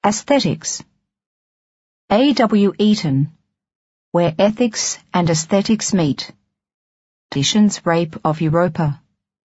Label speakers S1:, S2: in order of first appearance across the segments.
S1: Aesthetics. A. W. Eaton, Where Ethics and Aesthetics Meet. Editions Rape of Europa.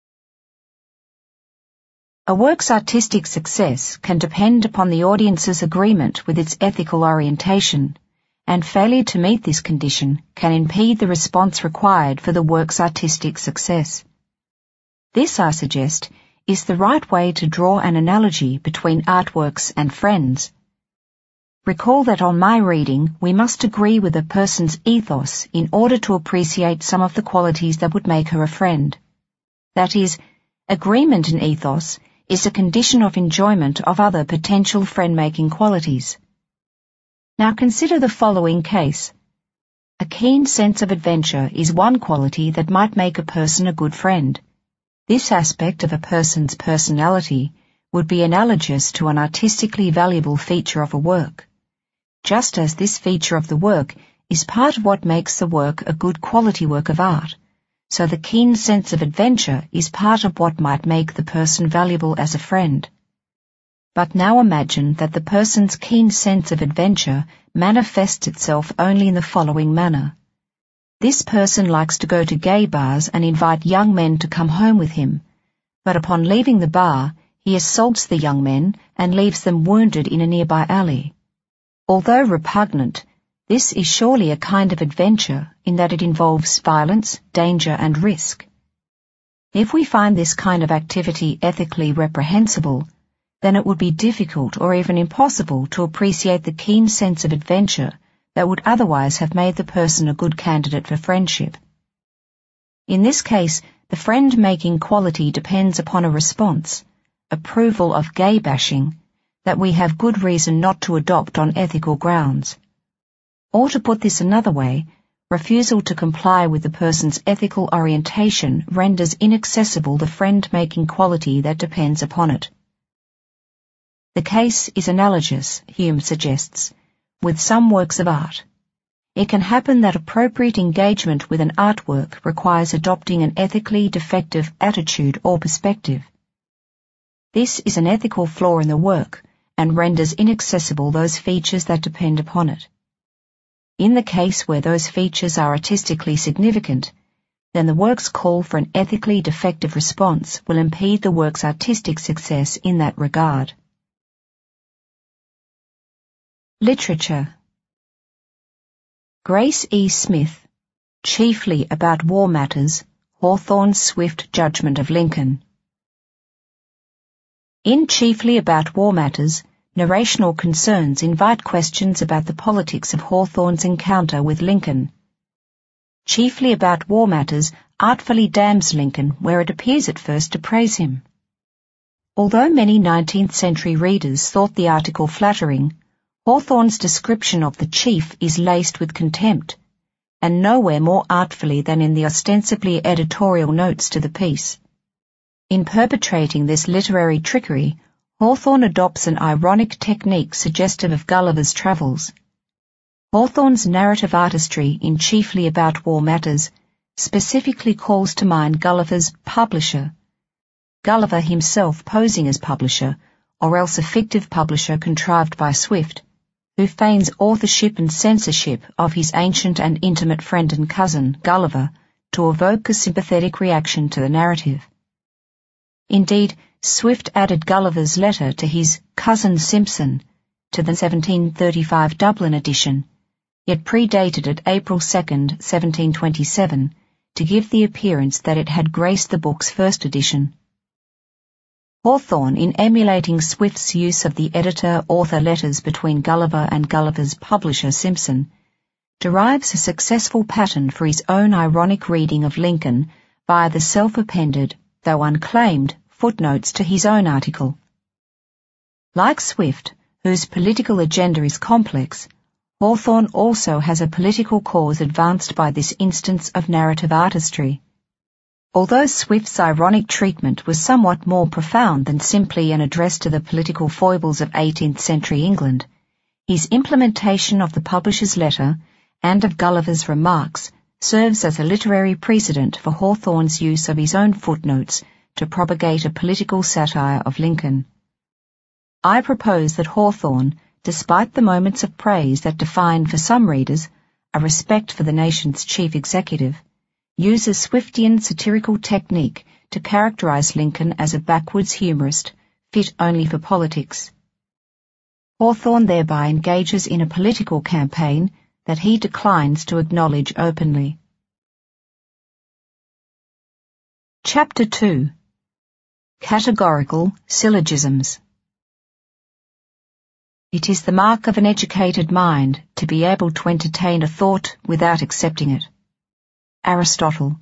S1: A work's artistic success can depend upon the audience's agreement with its ethical orientation, and failure to meet this condition can impede the response required for the work's artistic success. This, I suggest, is the right way to draw an analogy between artworks and friends. Recall that on my reading we must agree with a person's ethos in order to appreciate some of the qualities that would make her a friend. That is, agreement in ethos is a condition of enjoyment of other potential friend-making qualities. Now consider the following case. A keen sense of adventure is one quality that might make a person a good friend. This aspect of a person's personality would be analogous to an artistically valuable feature of a work, just as this feature of the work is part of what makes the work a good quality work of art. So the keen sense of adventure is part of what might make the person valuable as a friend. But now imagine that the person's keen sense of adventure manifests itself only in the following manner. This person likes to go to gay bars and invite young men to come home with him, but upon leaving the bar, he assaults the young men and leaves them wounded in a nearby alley. Although repugnant, this is surely a kind of adventure in that it involves violence, danger, and risk. If we find this kind of activity ethically reprehensible, then it would be difficult or even impossible to appreciate the keen sense of adventure that would otherwise have made the person a good candidate for friendship. In this case, the friend-making quality depends upon a response, approval of gay bashing, that we have good reason not to adopt on ethical grounds. Or to put this another way, refusal to comply with the person's ethical orientation renders inaccessible the friend-making quality that depends upon it. The case is analogous, Hume suggests, with some works of art. It can happen that appropriate engagement with an artwork requires adopting an ethically defective attitude or perspective. This is an ethical flaw in the work and renders inaccessible those features that depend upon it. In the case where those features are artistically significant, then the work's call for an ethically defective response will impede the work's artistic success in that regard. Literature. Grace E. Smith, Chiefly About War Matters, Hawthorne's Swift Judgment of Lincoln. In Chiefly About War Matters, narrational concerns invite questions about the politics of Hawthorne's encounter with Lincoln. Chiefly About War Matters artfully damns Lincoln where it appears at first to praise him. Although many 19th century readers thought the article flattering, Hawthorne's description of the chief is laced with contempt, and nowhere more artfully than in the ostensibly editorial notes to the piece. In perpetrating this literary trickery, Hawthorne adopts an ironic technique suggestive of Gulliver's travels. Hawthorne's narrative artistry in Chiefly About War Matters specifically calls to mind Gulliver's publisher, Gulliver himself posing as publisher, or else a fictive publisher contrived by Swift, who feigns authorship and censorship of his ancient and intimate friend and cousin, Gulliver, to evoke a sympathetic reaction to the narrative. Indeed, Swift added Gulliver's letter to his Cousin Simpson to the 1735 Dublin edition, yet predated it April 2, 1727, to give the appearance that it had graced the book's first edition. Hawthorne, in emulating Swift's use of the editor-author letters between Gulliver and Gulliver's publisher Simpson, derives a successful pattern for his own ironic reading of Lincoln via the self-appended, though unclaimed, footnotes to his own article. Like Swift, whose political agenda is complex, Hawthorne also has a political cause advanced by this instance of narrative artistry. Although Swift's ironic treatment was somewhat more profound than simply an address to the political foibles of 18th century England, his implementation of the publisher's letter and of Gulliver's remarks serves as a literary precedent for Hawthorne's use of his own footnotes to propagate a political satire of Lincoln. I propose that Hawthorne, despite the moments of praise that define for some readers a respect for the nation's chief executive, uses Swiftian satirical technique to characterize Lincoln as a backwards humorist, fit only for politics. Hawthorne thereby engages in a political campaign that he declines to acknowledge openly. Chapter 2. Categorical Syllogisms. It is the mark of an educated mind to be able to entertain a thought without accepting it. Aristotle.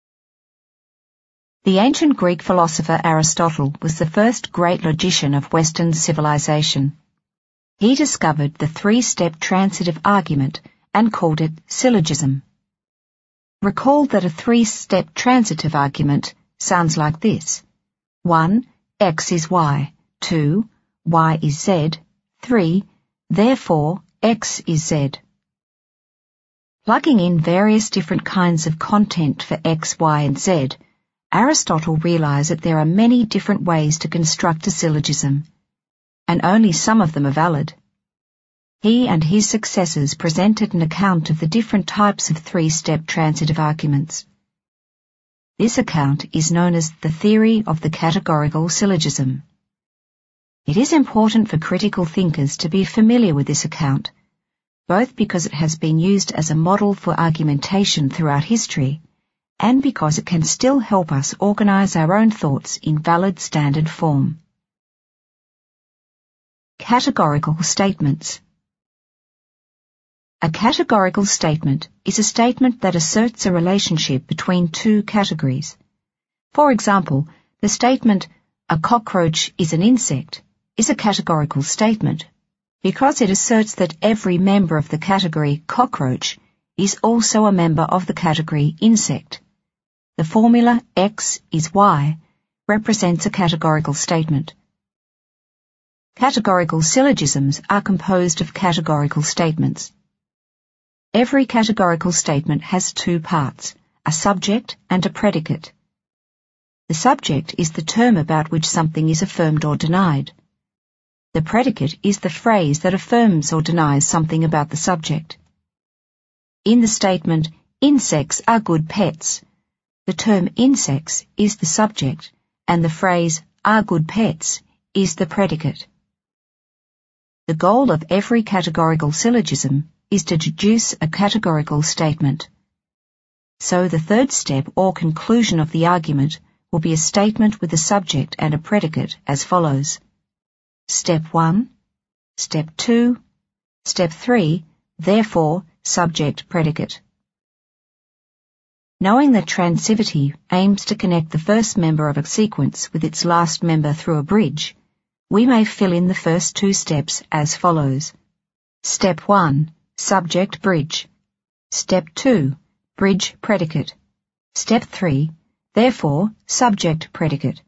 S1: The ancient Greek philosopher Aristotle was the first great logician of Western civilization. He discovered the three-step transitive argument and called it syllogism. Recall that a three-step transitive argument sounds like this. 1. X is Y. 2. Y is Z. 3. Therefore, X is Z. Plugging in various different kinds of content for X, Y, and Z, Aristotle realized that there are many different ways to construct a syllogism, and only some of them are valid. He and his successors presented an account of the different types of three-step transitive arguments. This account is known as the theory of the categorical syllogism. It is important for critical thinkers to be familiar with this account, both because it has been used as a model for argumentation throughout history, and because it can still help us organize our own thoughts in valid standard form. Categorical statements. A categorical statement is a statement that asserts a relationship between two categories. For example, the statement, "A cockroach is an insect," is a categorical statement because it asserts that every member of the category cockroach is also a member of the category insect. The formula X is Y represents a categorical statement. Categorical syllogisms are composed of categorical statements. Every categorical statement has two parts, a subject and a predicate. The subject is the term about which something is affirmed or denied. The predicate is the phrase that affirms or denies something about the subject. In the statement, "Insects are good pets," the term insects is the subject and the phrase "are good pets" is the predicate. The goal of every categorical syllogism is to deduce a categorical statement. So the third step or conclusion of the argument will be a statement with a subject and a predicate as follows. Step 1, Step 2, Step 3, therefore, subject predicate. Knowing that transivity aims to connect the first member of a sequence with its last member through a bridge, we may fill in the first two steps as follows. Step 1, subject bridge. Step 2, bridge predicate. Step 3, therefore, subject predicate.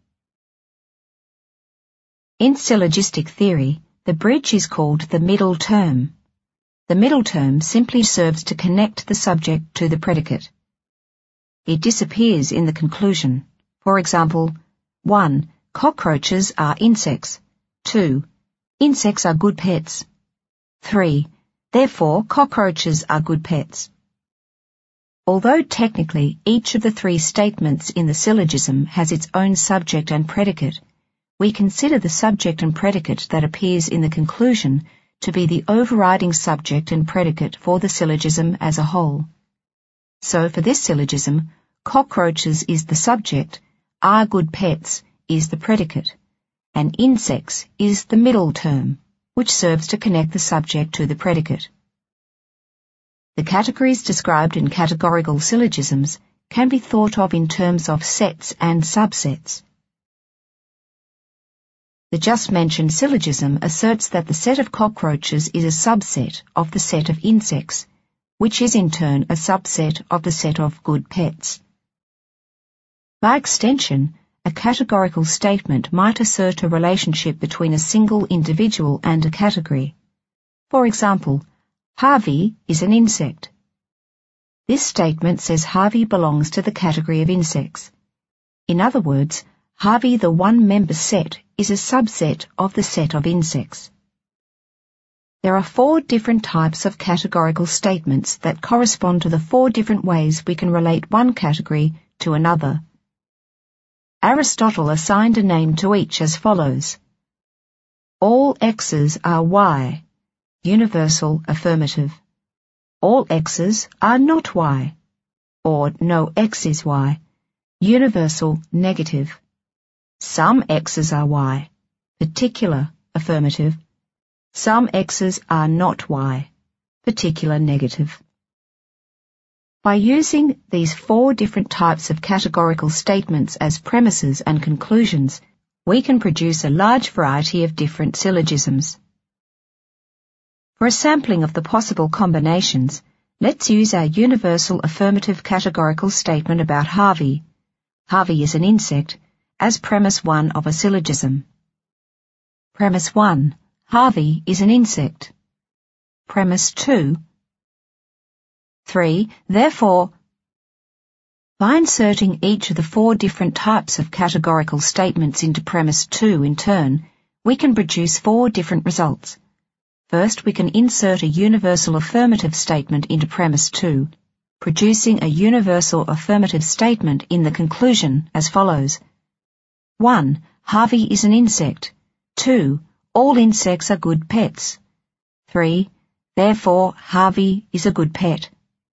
S1: In syllogistic theory, the bridge is called the middle term. The middle term simply serves to connect the subject to the predicate. It disappears in the conclusion. For example, 1. Cockroaches are insects. 2. Insects are good pets. 3. Therefore, cockroaches are good pets. Although technically each of the three statements in the syllogism has its own subject and predicate, we consider the subject and predicate that appears in the conclusion to be the overriding subject and predicate for the syllogism as a whole. So for this syllogism, cockroaches is the subject, are good pets is the predicate, and insects is the middle term, which serves to connect the subject to the predicate. The categories described in categorical syllogisms can be thought of in terms of sets and subsets. The just-mentioned syllogism asserts that the set of cockroaches is a subset of the set of insects, which is in turn a subset of the set of good pets. By extension, a categorical statement might assert a relationship between a single individual and a category. For example, Harvey is an insect. This statement says Harvey belongs to the category of insects. In other words, Harvey the one-member set is a subset of the set of insects. There are 4 different types of categorical statements that correspond to the 4 different ways we can relate one category to another. Aristotle assigned a name to each as follows. All x's are y, universal affirmative. All x's are not y, or no x is y, universal negative. Some x's are y, particular affirmative. Some x's are not y, particular negative. By using these 4 different types of categorical statements as premises and conclusions, we can produce a large variety of different syllogisms. For a sampling of the possible combinations, let's use our universal affirmative categorical statement about Harvey. Harvey is an insect, as premise 1 of a syllogism. Premise 1. Harvey is an insect. Premise 2. 3. Therefore, by inserting each of the 4 different types of categorical statements into premise 2 in turn, we can produce 4 different results. First, we can insert a universal affirmative statement into premise 2, producing a universal affirmative statement in the conclusion as follows. 1. Harvey is an insect. 2. All insects are good pets. 3. Therefore, Harvey is a good pet.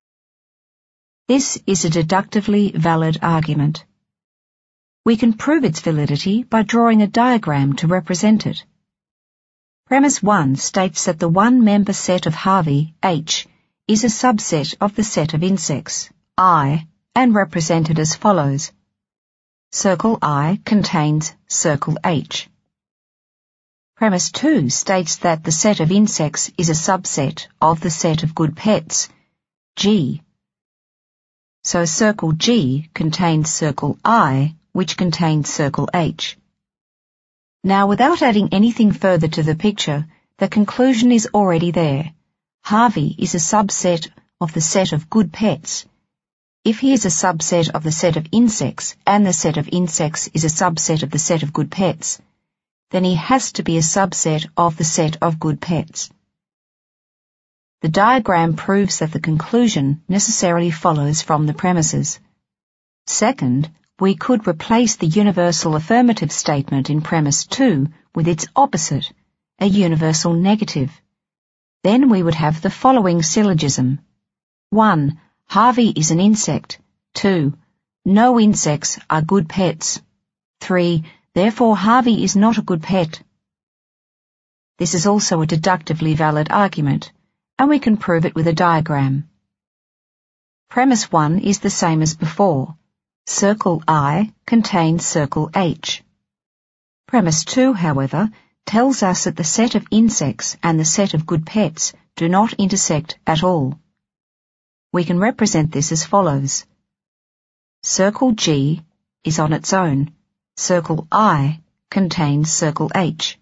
S1: This is a deductively valid argument. We can prove its validity by drawing a diagram to represent it. Premise 1 states that the one-member set of Harvey, H, is a subset of the set of insects, I, and represented as follows. Circle I contains circle H. Premise 2 states that the set of insects is a subset of the set of good pets, G. So circle G contains circle I, which contains circle H. Now, without adding anything further to the picture, the conclusion is already there. Harvey is a subset of the set of good pets. If he is a subset of the set of insects, and the set of insects is a subset of the set of good pets, then he has to be a subset of the set of good pets. The diagram proves that the conclusion necessarily follows from the premises. Second, we could replace the universal affirmative statement in premise 2 with its opposite, a universal negative. Then we would have the following syllogism. 1. Harvey is an insect. 2. No insects are good pets. 3. Therefore, Harvey is not a good pet. This is also a deductively valid argument, and we can prove it with a diagram. Premise 1 is the same as before. Circle I contains circle H. Premise 2, however, tells us that the set of insects and the set of good pets do not intersect at all. We can represent this as follows. Circle G is on its own. Circle I contains circle H.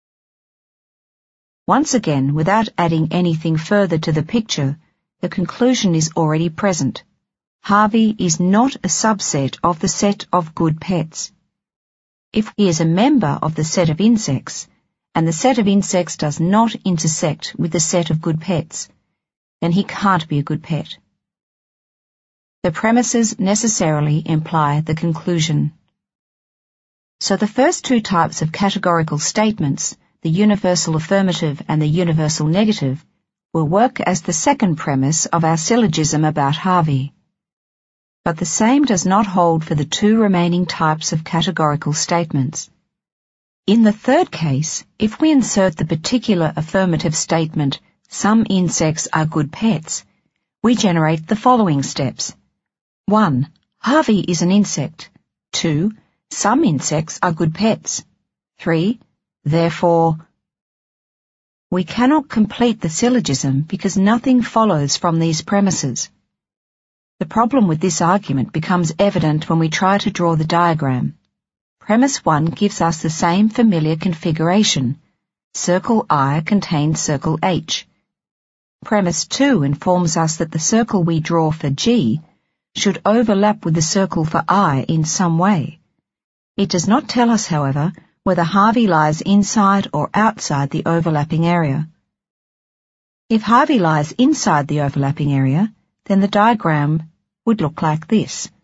S1: Once again, without adding anything further to the picture, the conclusion is already present. Harvey is not a subset of the set of good pets. If he is a member of the set of insects, and the set of insects does not intersect with the set of good pets, then he can't be a good pet. The premises necessarily imply the conclusion. So the first 2 types of categorical statements, the universal affirmative and the universal negative, will work as the second premise of our syllogism about Harvey. But the same does not hold for the 2 remaining types of categorical statements. In the third case, if we insert the particular affirmative statement, some insects are good pets, we generate the following steps. 1. Harvey is an insect. 2. Some insects are good pets. 3. Therefore, we cannot complete the syllogism because nothing follows from these premises. The problem with this argument becomes evident when we try to draw the diagram. Premise 1 gives us the same familiar configuration. Circle I contains circle H. Premise 2 informs us that the circle we draw for G should overlap with the circle for I in some way. It does not tell us, however, whether Harvey lies inside or outside the overlapping area. If Harvey lies inside the overlapping area, then the diagram would look like this.